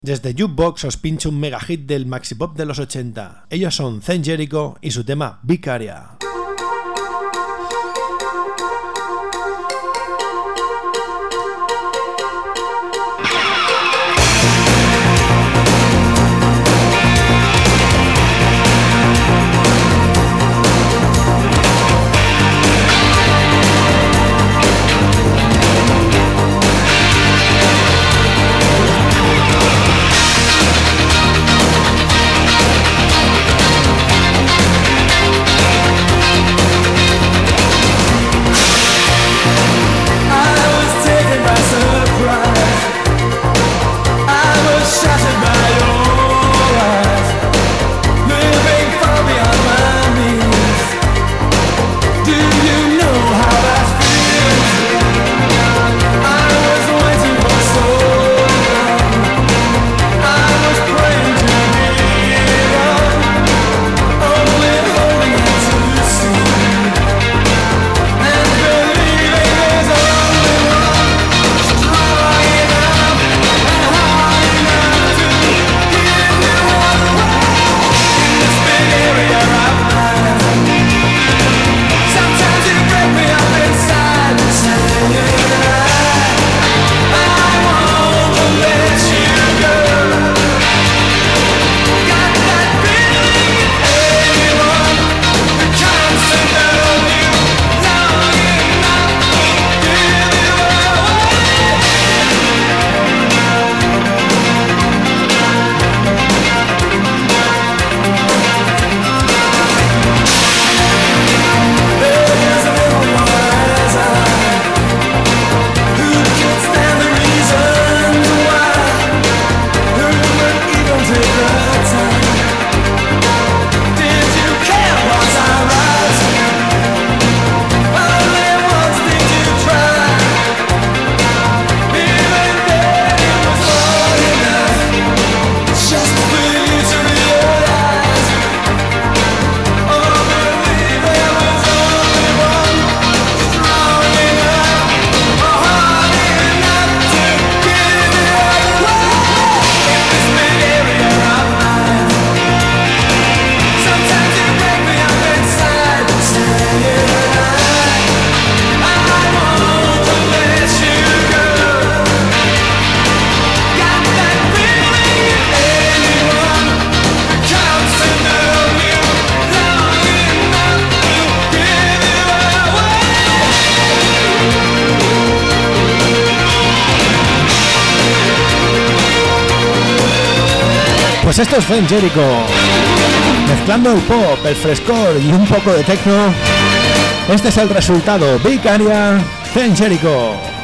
Desde Jukebox os pincho un mega hit del maxipop de los 80. Ellos son Zen Jericho y su tema Vicaria. Pues esto es Zen Jericho, mezclando el pop, el frescor y un poco de techno. Este es el resultado, Vicaria, Zen Jericho.